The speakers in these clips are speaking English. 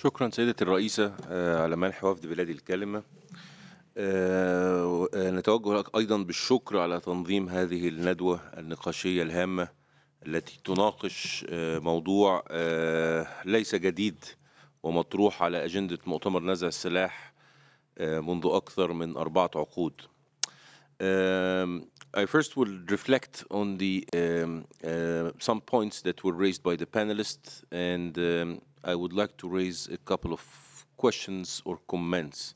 شكرا سيدة الرئيسة على منح وفد بلادي الكلمة. نتوجه أيضا بالشكر على تنظيم هذه الندوة النقاشية الهامة التي تناقش موضوع ليس جديد ومطروح على أجندة مؤتمر نزع السلاح منذ أكثر من 4 عقود. I first will reflect on the some points that were raised by the panelists, and I would like to raise a couple of questions or comments.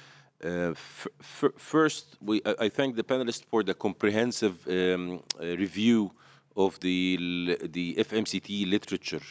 First, I thank the panelists for the comprehensive review of the FMCT literature.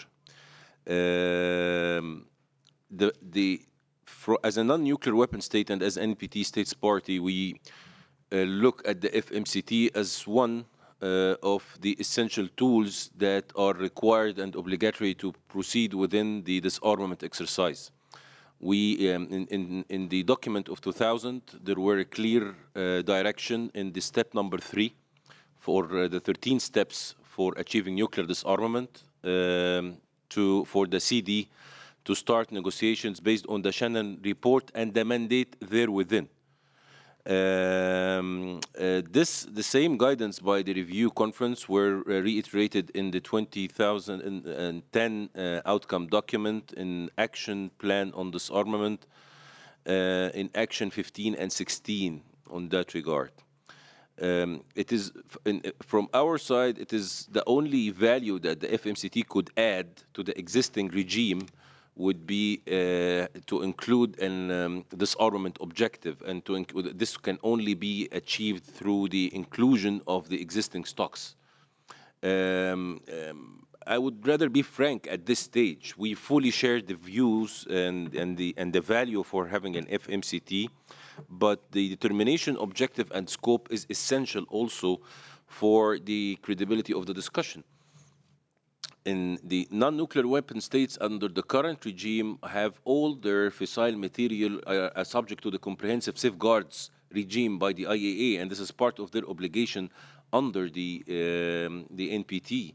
As a non-nuclear weapon state and as NPT states party, we look at the FMCT as one of the essential tools that are required and obligatory to proceed within the disarmament exercise. We, in the document of 2000, there were a clear direction in the step number 3 for the 13 steps for achieving nuclear disarmament for the CD to start negotiations based on the Shannon report and the mandate there within. The same guidance by the review conference were reiterated in the 2010 outcome document, in action plan on disarmament, in action 15 and 16 on that regard. It is from our side, it is the only value that the FMCT could add to the existing regime would be to include an disarmament objective, and this can only be achieved through the inclusion of the existing stocks. I would rather be frank at this stage. We fully share the views and the value for having an FMCT, but the determination, objective, and scope is essential also for the credibility of the discussion. In the non-nuclear weapon states under the current regime have all their fissile material subject to the comprehensive safeguards regime by the IAEA, and this is part of their obligation under the NPT.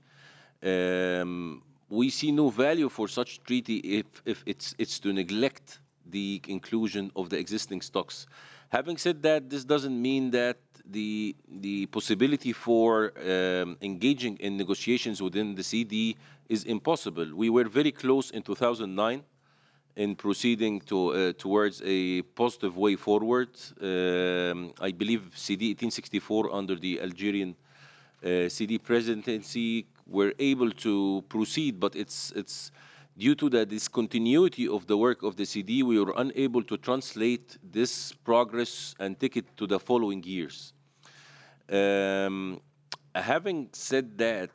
We see no value for such treaty if it's to neglect the inclusion of the existing stocks. Having said that, this doesn't mean that the possibility for engaging in negotiations within the CD is impossible. We were very close in 2009 in proceeding towards a positive way forward. I believe CD 1864 under the Algerian CD presidency were able to proceed, but it's due to the discontinuity of the work of the CD, we were unable to translate this progress and take it to the following years. Having said that,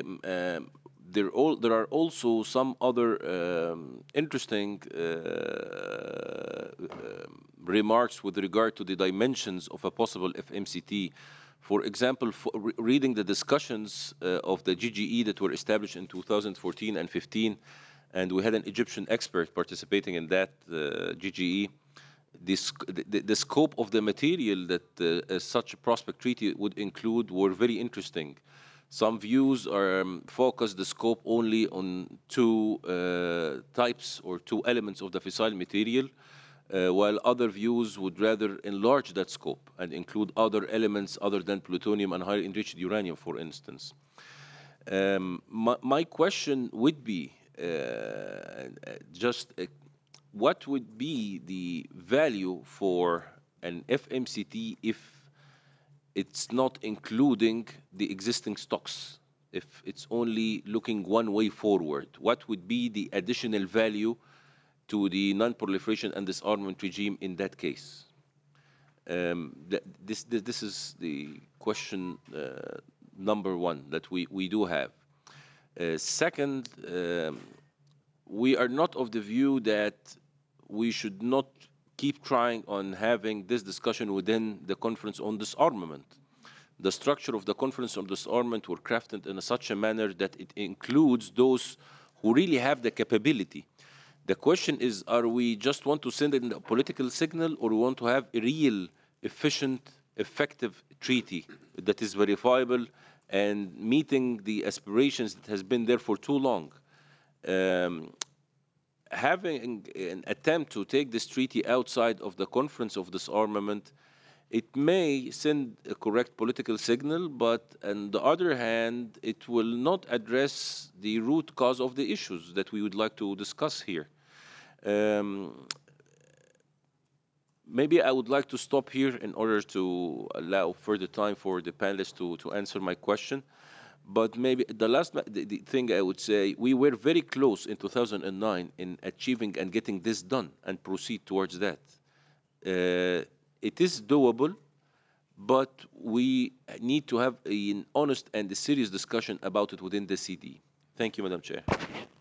there are also some other interesting remarks with regard to the dimensions of a possible FMCT. For example, reading the discussions of the GGE that were established in 2014 and 15, and we had an Egyptian expert participating in that GGE, the scope of the material that such a prospect treaty would include were very interesting. Some views are focus the scope only on 2 types or 2 elements of the fissile material, while other views would rather enlarge that scope and include other elements other than plutonium and highly enriched uranium, for instance. My question would be what would be the value for an FMCT if it's not including the existing stocks, if it's only looking one way forward? What would be the additional value to the non-proliferation and disarmament regime in that case? This is the question number 1 that we do have. Second, we are not of the view that we should not keep trying on having this discussion within the conference on disarmament. The structure of the conference on disarmament were crafted in such a manner that it includes those who really have the capability. The question is, are we just want to send in a political signal, or we want to have a real, efficient, effective treaty that is verifiable and meeting the aspirations that has been there for too long? having an attempt to take this treaty outside of the Conference of Disarmament, it may send a correct political signal, but on the other hand, it will not address the root cause of the issues that we would like to discuss here. Um, Maybe I would like to stop here in order to allow further time for the panelists to answer my question. But maybe the thing I would say, we were very close in 2009 in achieving and getting this done and proceed towards that. It is doable, but we need to have an honest and a serious discussion about it within the CD. Thank you, Madam Chair.